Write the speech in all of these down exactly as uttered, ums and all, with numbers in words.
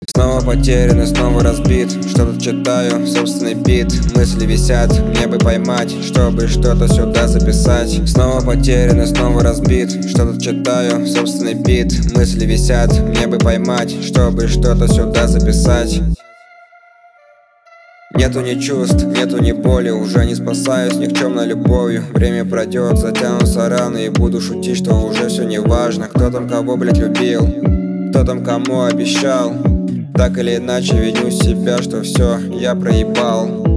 Снова потерян и снова разбит. Что-то читаю, собственный бит. Мысли висят, мне бы поймать, чтобы что-то сюда записать. Снова потерян и снова разбит. Что-то читаю, собственный бит. Мысли висят, мне бы поймать, чтобы что-то сюда записать. Нету ни чувств, нету ни боли, уже не спасаюсь никчемной любовью. Время пройдет, затянутся раны, и буду шутить, что уже все не важно. Кто там кого, блять, любил, кто там кому обещал. Так или иначе виню себя, что все я проебал.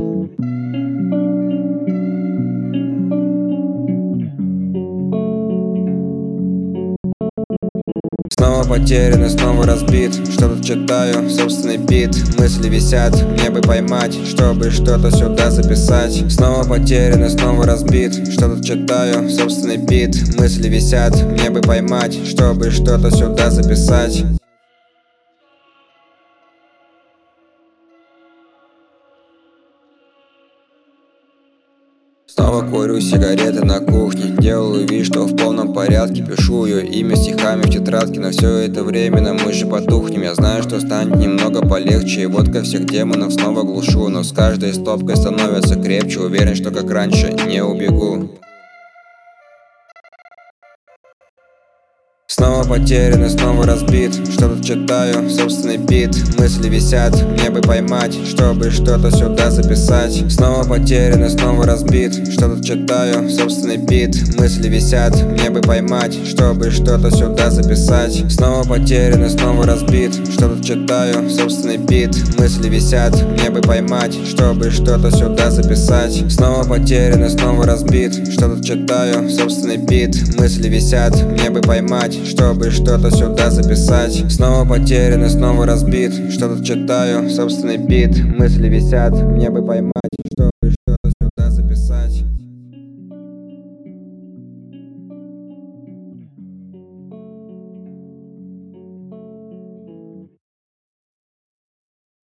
Снова потерян и снова разбит. Что-то читаю, собственный бит. Мысли висят, мне бы поймать, чтобы что-то сюда записать. Снова потерян и снова разбит. Что-то читаю, собственный бит. Мысли висят, мне бы поймать, чтобы что-то сюда записать. Снова курю сигареты на кухне. Делаю вид, что в полном порядке. Пишу ее имя стихами в тетрадке. Но все это временно мы же потухнем. Я знаю, что станет немного полегче. И водка всех демонов снова глушу. Но с каждой стопкой становится крепче. Уверен, что как раньше не убегу. Снова потерян и снова разбит. Что-то читаю, собственный бит. Мысли висят, мне бы поймать, чтобы что-то сюда записать. Снова потерян и снова разбит. Что-то читаю, собственный бит. Мысли висят, мне бы поймать, чтобы что-то сюда записать. Снова потерян и снова разбит. Что-то читаю, собственный бит. Мысли висят, мне бы поймать, чтобы что-то сюда записать. Снова потерян и снова разбит. Что-то читаю, собственный бит. Мысли висят, мне бы поймать, чтобы что-то сюда записать. Снова потерян и снова разбит. Что-то читаю, собственный бит. Мысли висят, мне бы поймать.